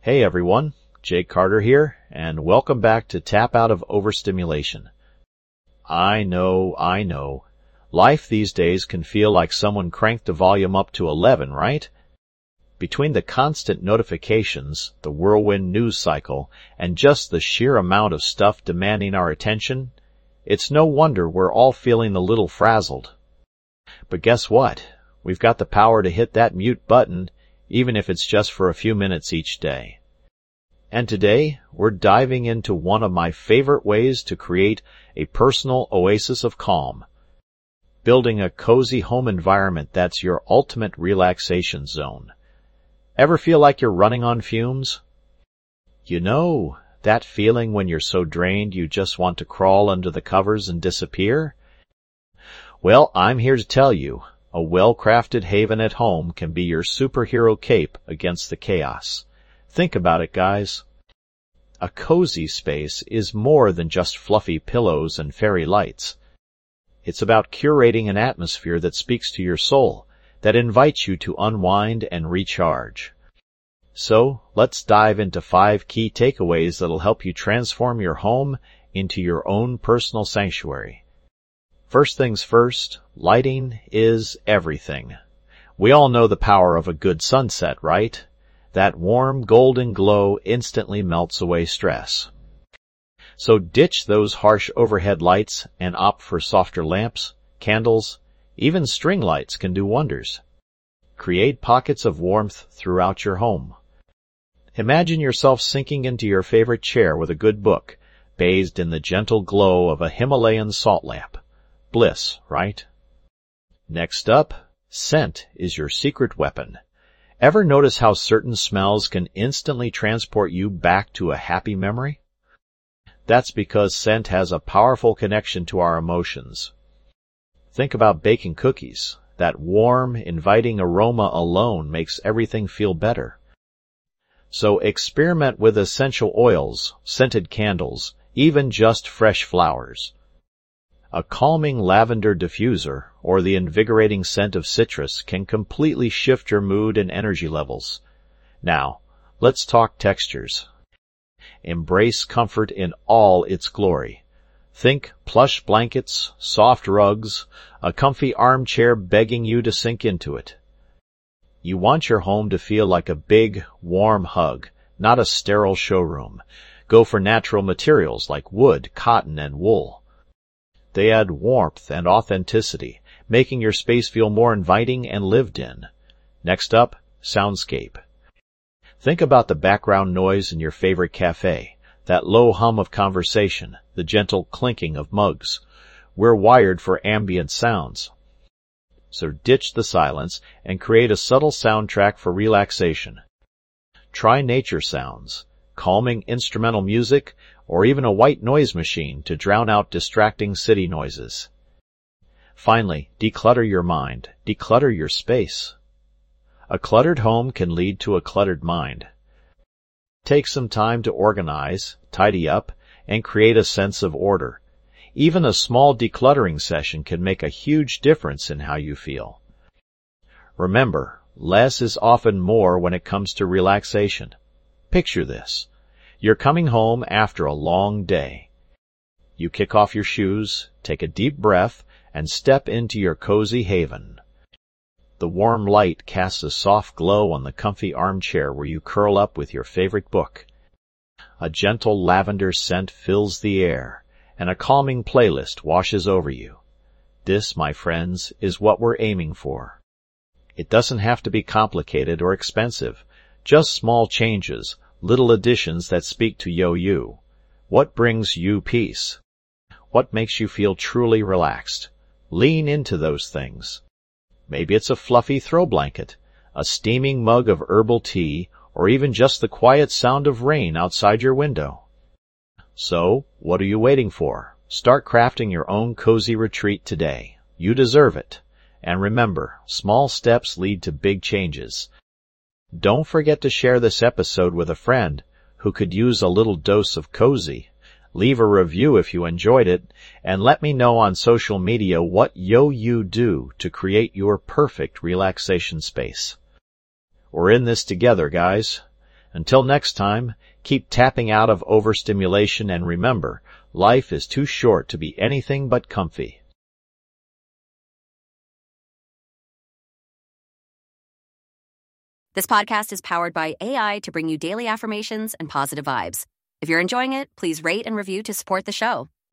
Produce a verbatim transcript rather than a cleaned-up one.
Hey everyone, Jake Carter here, and welcome back to Tap Out of Overstimulation. I know, I know. Life these days can feel like someone cranked the volume up to eleven, right? Between the constant notifications, the whirlwind news cycle, and just the sheer amount of stuff demanding our attention, it's no wonder we're all feeling a little frazzled. But guess what? We've got the power to hit that mute button, even if it's just for a few minutes each day. And today, we're diving into one of my favorite ways to create a personal oasis of calm. Building a cozy home environment that's your ultimate relaxation zone. Ever feel like you're running on fumes? You know, that feeling when you're so drained you just want to crawl under the covers and disappear? Well, I'm here to tell you, a well-crafted haven at home can be your superhero cape against the chaos. Think about it, guys. A cozy space is more than just fluffy pillows and fairy lights. It's about curating an atmosphere that speaks to your soul, that invites you to unwind and recharge. So, let's dive into five key takeaways that'll help you transform your home into your own personal sanctuary. First things first, lighting is everything. We all know the power of a good sunset, right? That warm golden glow instantly melts away stress. So ditch those harsh overhead lights and opt for softer lamps, candles, even string lights can do wonders. Create pockets of warmth throughout your home. Imagine yourself sinking into your favorite chair with a good book, bathed in the gentle glow of a Himalayan salt lamp. Bliss, right? Next up, scent is your secret weapon. Ever notice how certain smells can instantly transport you back to a happy memory? That's because scent has a powerful connection to our emotions. Think about baking cookies. That warm, inviting aroma alone makes everything feel better. So experiment with essential oils, scented candles, even just fresh flowers. A calming lavender diffuser or the invigorating scent of citrus can completely shift your mood and energy levels. Now, let's talk textures. Embrace comfort in all its glory. Think plush blankets, soft rugs, a comfy armchair begging you to sink into it. You want your home to feel like a big, warm hug, not a sterile showroom. Go for natural materials like wood, cotton, and wool. They add warmth and authenticity, making your space feel more inviting and lived in. Next up, soundscape. Think about the background noise in your favorite cafe, that low hum of conversation, the gentle clinking of mugs. We're wired for ambient sounds. So ditch the silence and create a subtle soundtrack for relaxation. Try nature sounds, calming instrumental music, or even a white noise machine to drown out distracting city noises. Finally, declutter your mind, declutter your space. A cluttered home can lead to a cluttered mind. Take some time to organize, tidy up, and create a sense of order. Even a small decluttering session can make a huge difference in how you feel. Remember, less is often more when it comes to relaxation. Picture this. You're coming home after a long day. You kick off your shoes, take a deep breath, and step into your cozy haven. The warm light casts a soft glow on the comfy armchair where you curl up with your favorite book. A gentle lavender scent fills the air, and a calming playlist washes over you. This, my friends, is what we're aiming for. It doesn't have to be complicated or expensive, just small changes, little additions that speak to yo-you. What brings you peace? What makes you feel truly relaxed? Lean into those things. Maybe it's a fluffy throw blanket, a steaming mug of herbal tea, or even just the quiet sound of rain outside your window. So, what are you waiting for? Start crafting your own cozy retreat today. You deserve it. And remember, small steps lead to big changes. Don't forget to share this episode with a friend who could use a little dose of cozy. Leave a review if you enjoyed it, and let me know on social media what yo-you do to create your perfect relaxation space. We're in this together, guys. Until next time, keep tapping out of overstimulation, and remember, life is too short to be anything but comfy. This podcast is powered by A I to bring you daily affirmations and positive vibes. If you're enjoying it, please rate and review to support the show.